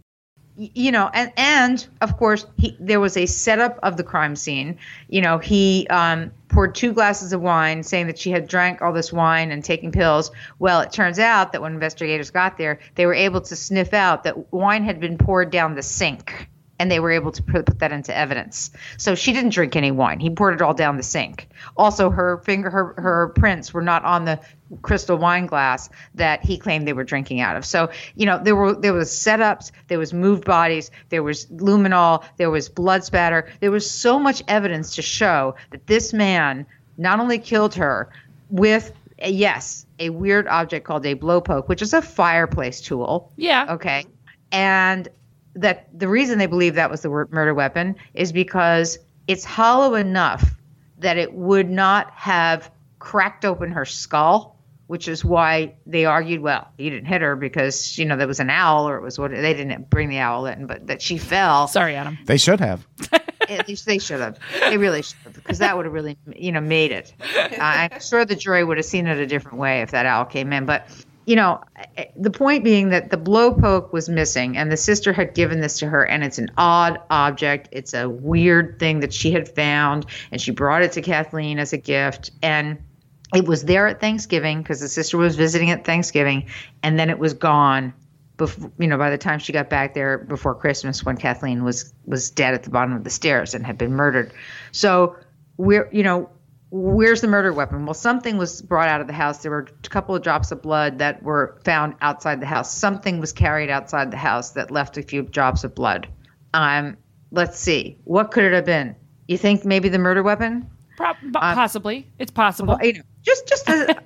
And of course, there was a setup of the crime scene. He poured 2 glasses of wine, saying that she had drank all this wine and taken pills. Well, it turns out that when investigators got there, they were able to sniff out that wine had been poured down the sink, and they were able to put that into evidence. So she didn't drink any wine. He poured it all down the sink. Also, her prints were not on the crystal wine glass that he claimed they were drinking out of. So, there was setups, there was moved bodies, there was luminol, there was blood spatter. There was so much evidence to show that this man not only killed her with, a weird object called a blowpoke, which is a fireplace tool. Yeah. Okay. And that the reason they believe that was the murder weapon is because it's hollow enough that it would not have cracked open her skull, which is why they argued, well, he didn't hit her because, there was an owl, or it was what they didn't bring the owl in, but that she fell. Sorry, Adam. They should have. At least they should have. They really should have, because that would have really, made it. I'm sure the jury would have seen it a different way if that owl came in. But, the point being that the blowpoke was missing, and the sister had given this to her, and it's an odd object. It's a weird thing that she had found, and she brought it to Kathleen as a gift. And it was there at Thanksgiving because the sister was visiting at Thanksgiving, and then it was gone before, by the time she got back there before Christmas, when Kathleen was dead at the bottom of the stairs and had been murdered. So where's the murder weapon? Well, something was brought out of the house. There were a couple of drops of blood that were found outside the house. Something was carried outside the house that left a few drops of blood. Let's see. What could it have been? You think maybe the murder weapon? Possibly. It's possible. Just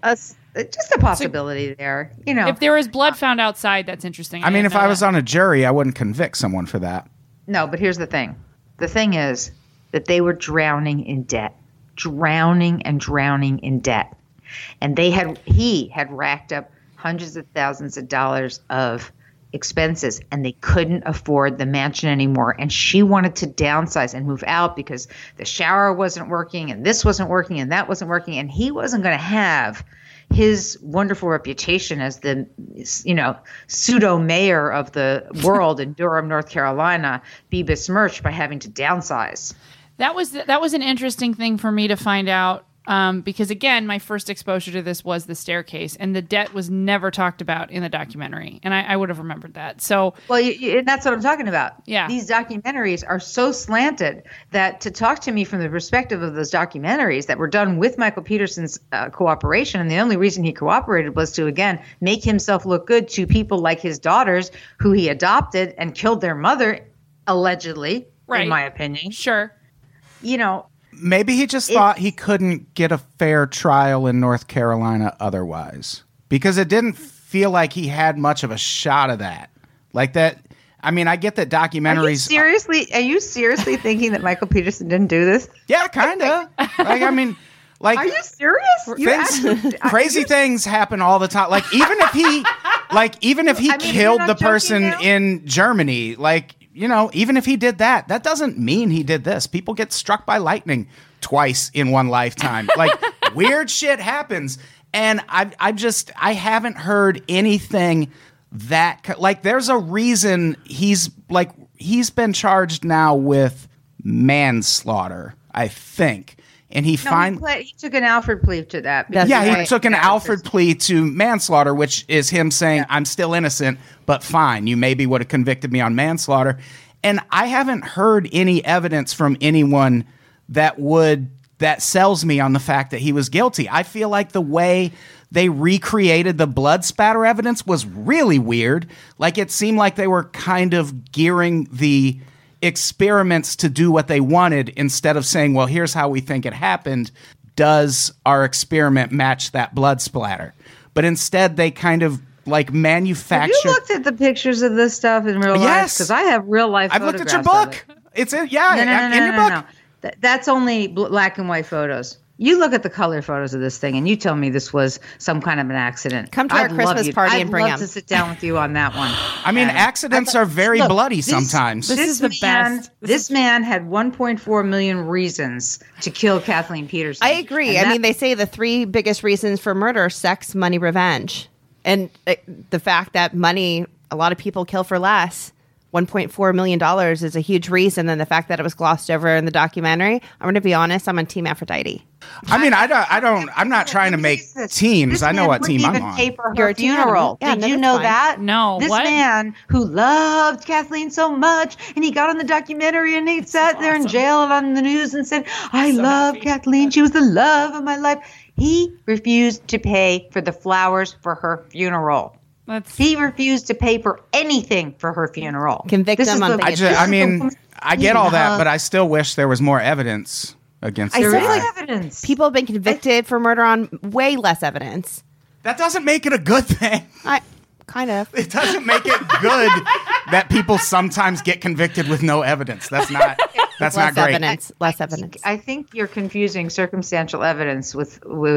a possibility there. If there is blood found outside, that's interesting. I mean, if I was that. on a jury, I wouldn't convict someone for that. No, but here's the thing. The thing is that they were drowning in debt. Drowning in debt. And he had racked up hundreds of thousands of dollars of expenses, and they couldn't afford the mansion anymore. And she wanted to downsize and move out because the shower wasn't working, and this wasn't working, and that wasn't working. And he wasn't going to have his wonderful reputation as the, pseudo mayor of the world in Durham, North Carolina, be besmirched by having to downsize. That was an interesting thing for me to find out Because again, my first exposure to this was the staircase, and the debt was never talked about in the documentary, and I would have remembered that. So, Well, and that's what I'm talking about. Yeah. These documentaries are so slanted that to talk to me from the perspective of those documentaries that were done with Michael Peterson's cooperation, and the only reason he cooperated was to, again, make himself look good to people like his daughters who he adopted and killed their mother, allegedly, Right. in my opinion. sure. You know, Maybe he just thought he couldn't get a fair trial in North Carolina otherwise, because it didn't feel like he had much of a shot of that. Like that. I mean, I get that documentaries. are you seriously thinking that Michael Peterson didn't do this? Yeah, kind of. Like, I mean, like. Are you serious? You actually- Crazy things happen all the time. Like even if he I mean, killed you're the not person joking now? in Germany, like, you know, even if he did that, that doesn't mean he did this. People get struck by lightning twice in one lifetime. Like weird shit happens, and I haven't heard anything that like there's a reason he's been charged now with manslaughter, I think. And he he took an Alfred plea to that. That's yeah, he right. took an Alfred plea to manslaughter, which is him saying, I'm still innocent, but fine, you maybe would have convicted me on manslaughter. And I haven't heard any evidence from anyone that sells me on the fact that he was guilty. I feel like the way they recreated the blood spatter evidence was really weird. Like it seemed like they were kind of gearing the experiments to do what they wanted instead of saying, well, here's how we think it happened. Does our experiment match that blood splatter? But instead they kind of like manufacture. Have you looked at the pictures of this stuff in real life? Yes. Because I have real life I've looked at your photographs of book. it. It's in, No, in your book. That's only black and white photos. You look at the color photos of this thing, and you tell me this was some kind of an accident. Come to our Christmas party and bring I'd love them. to sit down with you on that one. I mean, accidents are very Look, bloody this- sometimes. This is the best. This man had 1.4 million reasons to kill Kathleen Peterson. I agree. And I mean, they say the three biggest reasons for murder are sex, money, revenge. And the fact that money, a lot of people kill for less. $1.4 million is a huge reason. And the fact that it was glossed over in the documentary, I'm going to be honest, I'm on Team Aphrodite. I mean, I'm not trying to make teams. I know what team I'm on. Pay for You're her a team funeral. animal. Yeah, Did no, you that's know fine. that? No, This what? man who loved Kathleen so much, and he got on the documentary and he sat there in jail and on the news and said, I love Kathleen. She was the love of my life. He refused to pay for the flowers for her funeral. He refused to pay for anything for her funeral. Convict This him is on the- things. I mean, I get all that, loved- but I still wish there was more evidence against I this There feel is guy. like evidence. People have been convicted for murder on way less evidence. That doesn't make it a good thing. Kind of. It doesn't make it good that people sometimes get convicted with no evidence. That's not Less not great. evidence. Less evidence. I think you're confusing circumstantial evidence with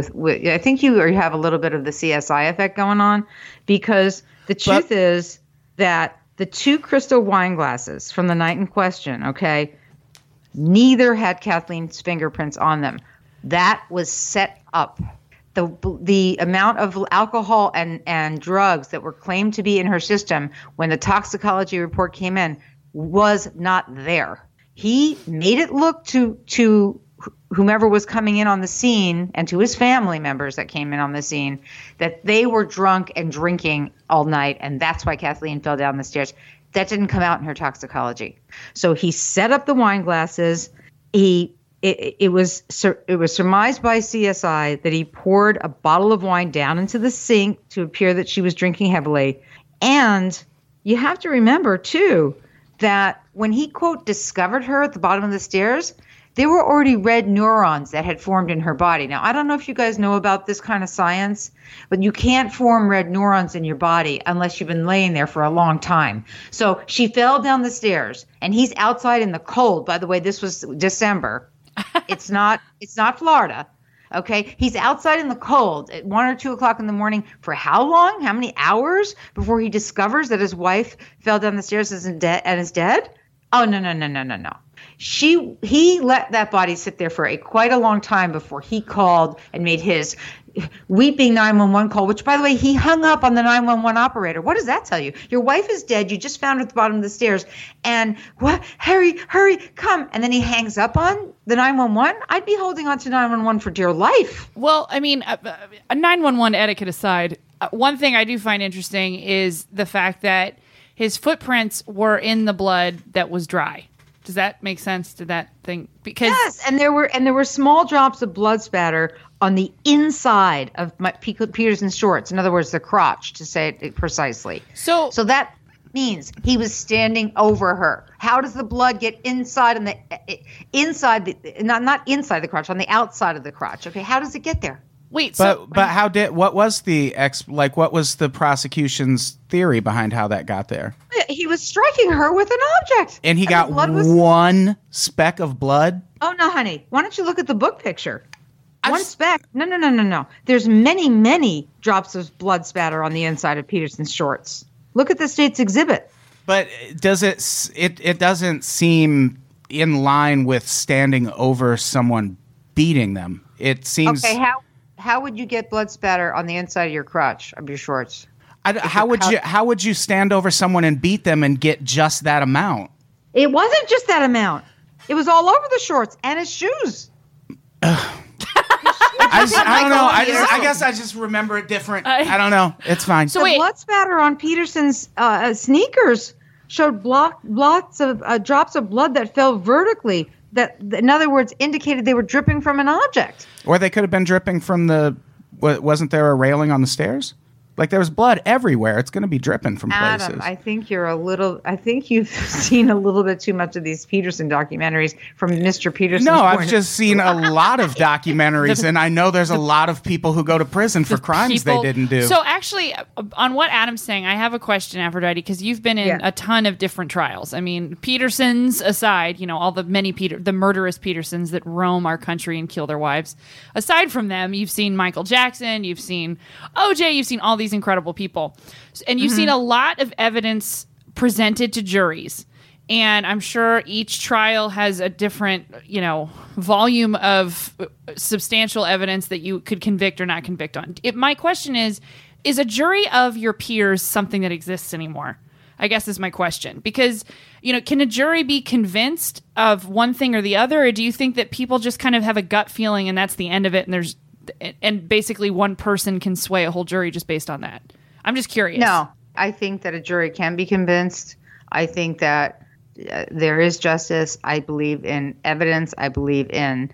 I think you have a little bit of the CSI effect going on, because the truth is that the two crystal wine glasses from the night in question, okay, neither had Kathleen's fingerprints on them. That was set up. The amount of alcohol and drugs that were claimed to be in her system when the toxicology report came in was not there. He made it look to whomever was coming in on the scene and to his family members that came in on the scene that they were drunk and drinking all night, and that's why Kathleen fell down the stairs. That didn't come out in her toxicology. So he set up the wine glasses. It was surmised by CSI that he poured a bottle of wine down into the sink to appear that she was drinking heavily. And you have to remember, too, that when he, quote, discovered her at the bottom of the stairs, there were already red neurons that had formed in her body. Now, I don't know if you guys know about this kind of science, but you can't form red neurons in your body unless you've been laying there for a long time. So she fell down the stairs, and he's outside in the cold. By the way, this was December. It's not Florida. Okay. He's outside in the cold at 1 or 2 o'clock in the morning for how long? How many hours before he discovers that his wife fell down the stairs and is dead? Oh, no. He let that body sit there for quite a long time before he called and made his weeping 911 call, which, by the way, he hung up on the 911 operator. What does that tell you? Your wife is dead. You just found her at the bottom of the stairs. And what? Hurry, come. And then he hangs up on the 911. I'd be holding on to 911 for dear life. Well, I mean, a 911 etiquette aside, one thing I do find interesting is the fact that his footprints were in the blood that was dry. Does that make sense to that thing? Because yes, and there were small drops of blood spatter on the inside of Peterson's shorts. In other words, the crotch, to say it precisely. So that means he was standing over her. How does the blood get inside not inside the crotch, on the outside of the crotch? Okay, how does it get there? Wait, but what was the prosecution's theory behind how that got there? He was striking her with an object, and he got one speck of blood. Oh no, honey! Why don't you look at the book picture? One speck? No. There's many drops of blood spatter on the inside of Peterson's shorts. Look at the state's exhibit. But does it doesn't seem in line with standing over someone beating them? It seems. Okay, how would you get blood spatter on the inside of your crotch of your shorts? How would you stand over someone and beat them and get just that amount? It wasn't just that amount. It was all over the shorts and his shoes. I don't know. I guess I just remember it different. I don't know. It's fine. So the blood spatter on Peterson's sneakers showed drops of blood that fell vertically. That, in other words, indicated they were dripping from an object. Or they could have been dripping from wasn't there a railing on the stairs? Like, there was blood everywhere. It's going to be dripping from places. Adam, I think you've seen a little bit too much of these Peterson documentaries from Mr. Peterson. No, I've just seen a lot of documentaries, and I know there's a lot of people who go to prison for crimes they didn't do. So actually, on what Adam's saying, I have a question, Aphrodite, because you've been in a ton of different trials. I mean, Petersons aside, all the the murderous Petersons that roam our country and kill their wives. Aside from them, you've seen Michael Jackson, you've seen OJ, you've seen all these incredible people, and you've seen a lot of evidence presented to juries, and I'm sure each trial has a different volume of substantial evidence that you could convict or not convict on. My question is a jury of your peers something that exists anymore? I guess is my question, because can a jury be convinced of one thing or the other, or do you think that people just kind of have a gut feeling and that's the end of it, and basically one person can sway a whole jury just based on that? I'm just curious. No, I think that a jury can be convinced. I think that there is justice. I believe in evidence. I believe in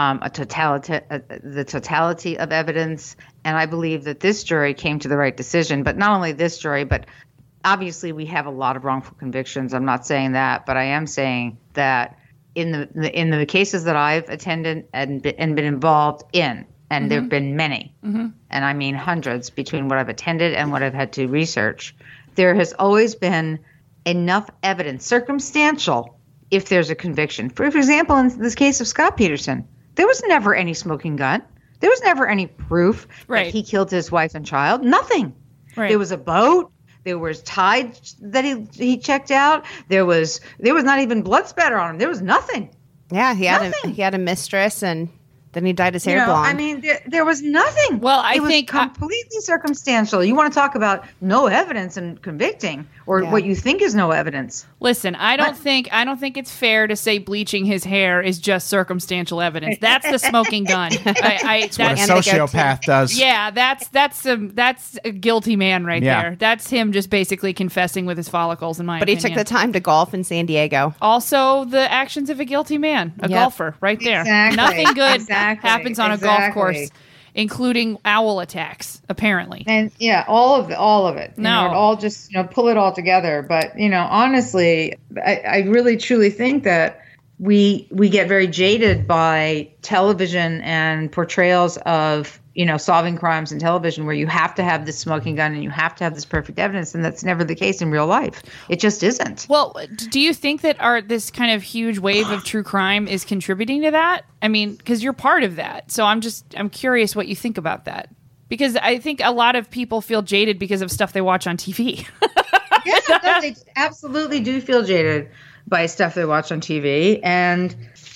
the totality of evidence. And I believe that this jury came to the right decision. But not only this jury, but obviously we have a lot of wrongful convictions. I'm not saying that, but I am saying that in the cases that I've attended and been involved in, and there have been many, and I mean hundreds between what I've attended and what I've had to research, there has always been enough evidence, circumstantial, if there's a conviction. For example, in this case of Scott Peterson, there was never any smoking gun. There was never any proof that he killed his wife and child. Nothing. Right. There was a boat. There was tide that he checked out. There was not even blood spatter on him. There was nothing. Yeah, he had a mistress, and then he dyed his hair blonde. I mean, there was nothing. Well, it was completely circumstantial. You want to talk about no evidence and convicting, or what you think is no evidence? Listen, I don't think it's fair to say bleaching his hair is just circumstantial evidence. That's the smoking gun. That's what a sociopath does. Yeah, that's a guilty man right there. That's him just basically confessing with his follicles, in my opinion. But he took the time to golf in San Diego. Also, the actions of a guilty man, a golfer, right there. Exactly. Nothing good happens on a golf course, including owl attacks, apparently. And all of it. No, it all just pull it all together. But honestly, I really truly think that we get very jaded by television and portrayals of solving crimes in television, where you have to have this smoking gun and you have to have this perfect evidence, and that's never the case in real life. It just isn't. Well, do you think that this kind of huge wave of true crime is contributing to that? I mean, because you're part of that, so I'm curious what you think about that, because I think a lot of people feel jaded because of stuff they watch on TV. Yeah, they absolutely do feel jaded. by stuff they watch on TV. And,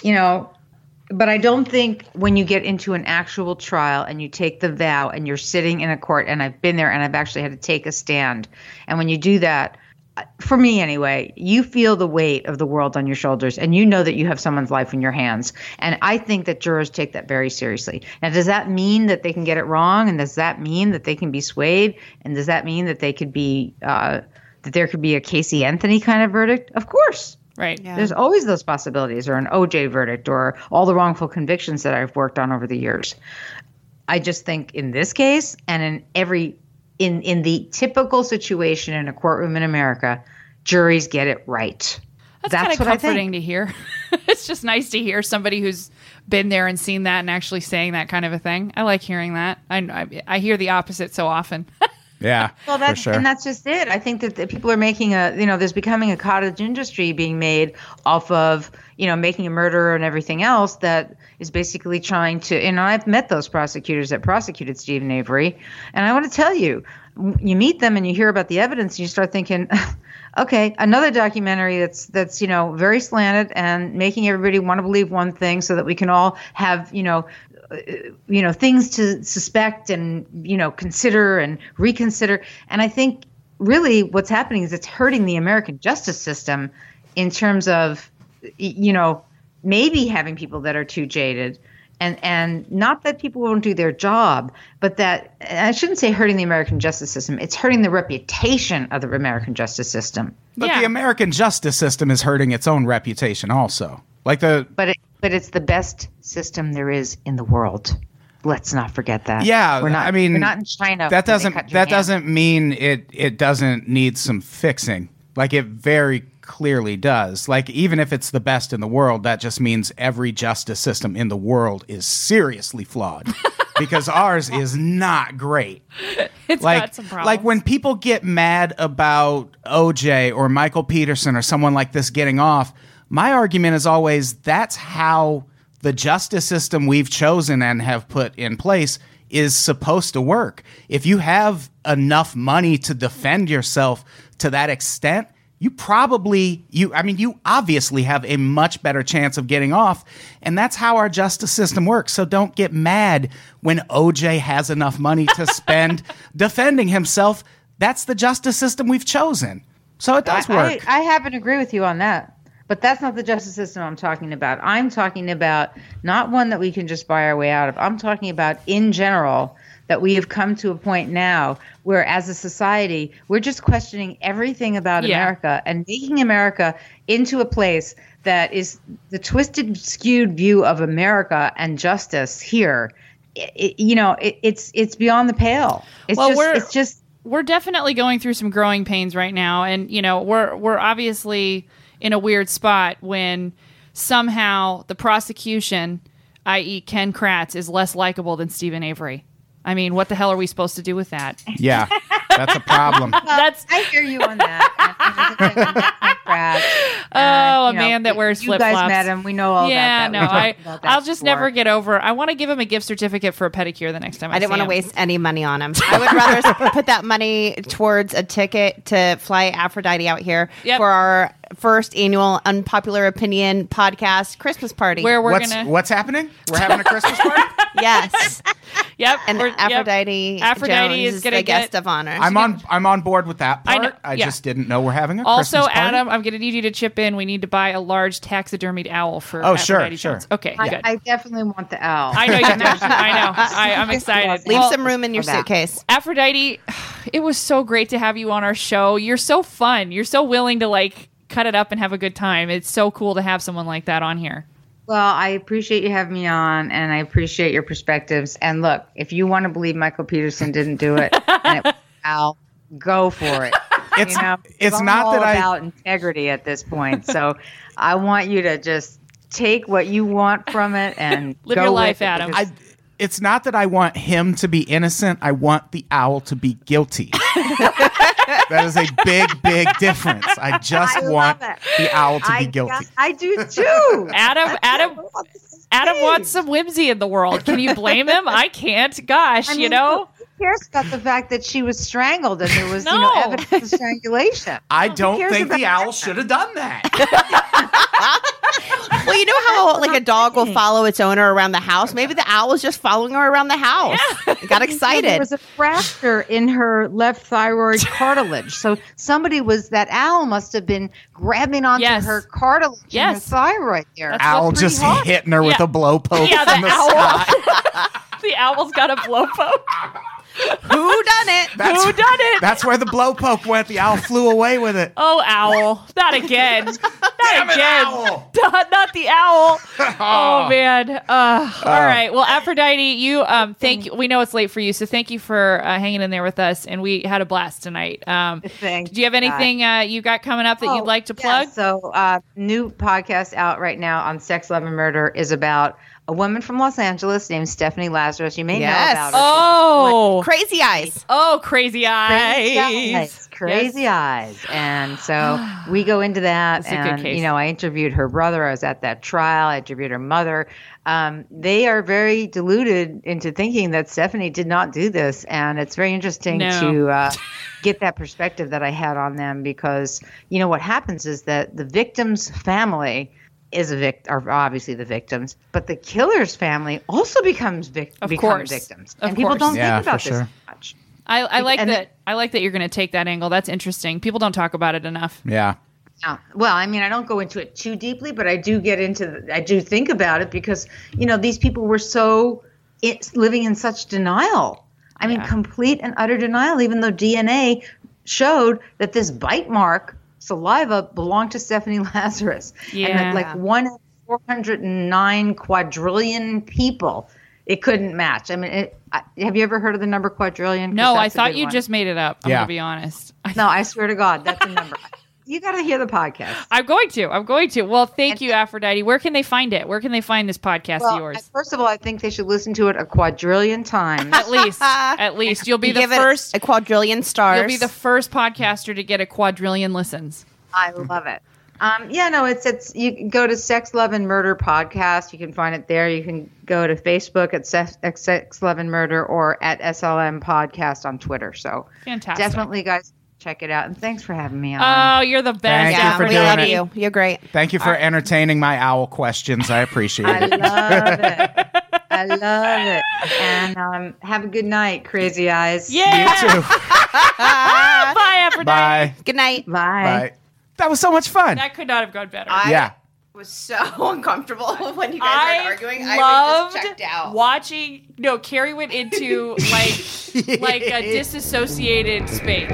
but I don't think when you get into an actual trial and you take the vow and you're sitting in a court, and I've been there and I've actually had to take a stand. And when you do that, for me anyway, you feel the weight of the world on your shoulders, and you know that you have someone's life in your hands. And I think that jurors take that very seriously. Now, does that mean that they can get it wrong? And does that mean that they can be swayed? And does that mean that they could be that there could be a Casey Anthony kind of verdict? Of course. Right. Yeah. There's always those possibilities, or an OJ verdict, or all the wrongful convictions that I've worked on over the years. I just think in this case, and in every in the typical situation in a courtroom in America, juries get it right. That's kind of what comforting to hear. It's just nice to hear somebody who's been there and seen that and actually saying that kind of a thing. I like hearing that. I hear the opposite so often. Yeah, Well, for sure. and that's just it. I think that people are making there's becoming a cottage industry being made off of, making a murderer and everything else that is basically trying to, I've met those prosecutors that prosecuted Stephen Avery. And I want to tell you, you meet them and you hear about the evidence and you start thinking, okay, another documentary that's very slanted and making everybody want to believe one thing so that we can all have, things to suspect and, consider and reconsider. And I think really what's happening is it's hurting the American justice system in terms of, maybe having people that are too jaded. And not that people won't do their job, but that I shouldn't say hurting the American justice system. It's hurting the reputation of the American justice system. But Yeah. the American justice system is hurting its own reputation also. But But it's the best system there is in the world. Let's not forget that. yeah, we're not in China. That where they cut your hand. doesn't mean it doesn't need some fixing. Like, it very clearly does. Like, even if it's the best in the world, that just means every justice system in the world is seriously flawed. Because ours is not great. It's got some problems. Like, when people get mad about OJ or Michael Peterson or someone like this getting off, my argument is always that's how the justice system we've chosen and have put in place is supposed to work. If you have enough money to defend yourself to that extent, you obviously have a much better chance of getting off. And that's how our justice system works. So don't get mad when OJ has enough money to spend defending himself. That's the justice system we've chosen. So it does work. I happen to agree with you on that. But that's not the justice system I'm talking about. I'm talking about not one that we can just buy our way out of. I'm talking about in general that we have come to a point now where as a society, we're just questioning everything about America and making America into a place that is the twisted, skewed view of America and justice here. It's beyond the pale. We're definitely going through some growing pains right now. And, we're obviously in a weird spot when somehow the prosecution, i.e. Ken Kratz, is less likable than Stephen Avery. I mean, what the hell are we supposed to do with that? Yeah, that's a problem. I hear you on that. A man that wears you flip-flops. You guys met him. We know all yeah, about that. No, I'll just never get over. I want to give him a gift certificate for a pedicure the next time I didn't see want to him. waste any money on him. I would rather put that money towards a ticket to fly Aphrodite out here for our first annual Unpopular Opinion podcast Christmas party. Where What's happening? We're having a Christmas party? Yes. Yep. And Aphrodite Aphrodite Jones is the guest of honor. I'm on board with that part. I just didn't know we're having a also, Christmas party. Adam, I'm going to need you to chip in. We need to buy a large taxidermied owl for Aphrodite Jones. Okay, good. I definitely want the owl. I know you do. I know. I'm excited. Leave some room in your suitcase. Aphrodite, it was so great to have you on our show. You're so fun. You're so willing to cut it up and have a good time. It's so cool to have someone like that on here. Well, I appreciate you having me on, and I appreciate your perspectives. And look, if you want to believe Michael Peterson didn't do it, and it was Al, go for it. It's not all that about integrity at this point. So I want you to just take what you want from it and live go your life, with it, Adam. because It's not that I want him to be innocent. I want the owl to be guilty. That is a big, big difference. I just want the owl to be guilty. I do too. Adam wants some whimsy in the world. Can you blame him? I can't. Gosh, cares about the fact that she was strangled and there was, No. evidence of strangulation? I don't cares think the about owl that? should have done that. Well, you know how like a dog will follow its owner around the house? Maybe the owl was just following her around the house. It got There excited. was a fracture in her left thyroid cartilage. So that owl must have been grabbing onto Yes. her cartilage and her Yes. thyroid there. That's Owl what's just pretty hard. hitting her with Yeah. a blow poke Yeah, from the the owl. sky. The owl's got a blow poke. Who done it? That's, Who done it? That's where the blow poke went. The owl flew away with it. Oh, owl. Not again. Not Damn it, again. owl. Not the owl. Oh, man. All right. Well, Aphrodite, you thank you. We know it's late for you, so thank you for hanging in there with us, and we had a blast tonight. Thanks, Do you have anything you got coming up that you'd like to plug? So, new podcast out right now on Sex, Love, and Murder is about a woman from Los Angeles named Stephanie Lazarus. You may know Yes. about her. Oh. Crazy eyes. Oh, crazy eyes. Crazy Yes. eyes. And so we go into that. That's a good And, case. I interviewed her brother. I was at that trial. I interviewed her mother. They are very deluded into thinking that Stephanie did not do this. And it's very interesting No. to get that perspective that I had on them because, what happens is that the victim's family are obviously the victims, but the killer's family also become course. victims. Of And people course. don't Yeah, think about for this sure. much. I like And that. I like that you're going to take that angle. That's interesting. People don't talk about it enough. Yeah. Yeah. Well, I mean, I don't go into it too deeply, but I do I do think about it because, these people were living in such denial. I mean, complete and utter denial, even though DNA showed that this bite mark saliva belonged to Stephanie Lazarus. Yeah. And that, like 1 in 409 quadrillion people, it couldn't match. I mean, have you ever heard of the number quadrillion? 'Cause No, I that's a thought big you one. just made it up. I'm Yeah. going to be honest. No, I swear to God, that's a number. You got to hear the podcast. I'm going to. Well, thank you, Aphrodite. Where can they find it? Where can they find this podcast of yours? First of all, I think they should listen to it a quadrillion times. At least you'll be You the give first. it a quadrillion stars. You'll be the first podcaster to get a quadrillion listens. I love it. It's you can go to Sex, Love, and Murder podcast. You can find it there. You can go to Facebook at Sex, Love, and Murder or at SLM podcast on Twitter. So Fantastic. definitely, guys, check it out. And thanks for having me on. Oh, you're the best. Thank you Yeah, for we doing love it. you. You're great. Thank you for entertaining my owl questions. I appreciate I it. love it. I love it. And have a good night, crazy eyes. Yeah. You too. Bye, Aphrodite. Bye. Good night. Bye. Bye. That was so much fun. That could not have gone better. Yeah. was so uncomfortable when you guys I started arguing. I loved just checked out. watching. No, Carrie went into like a disassociated space.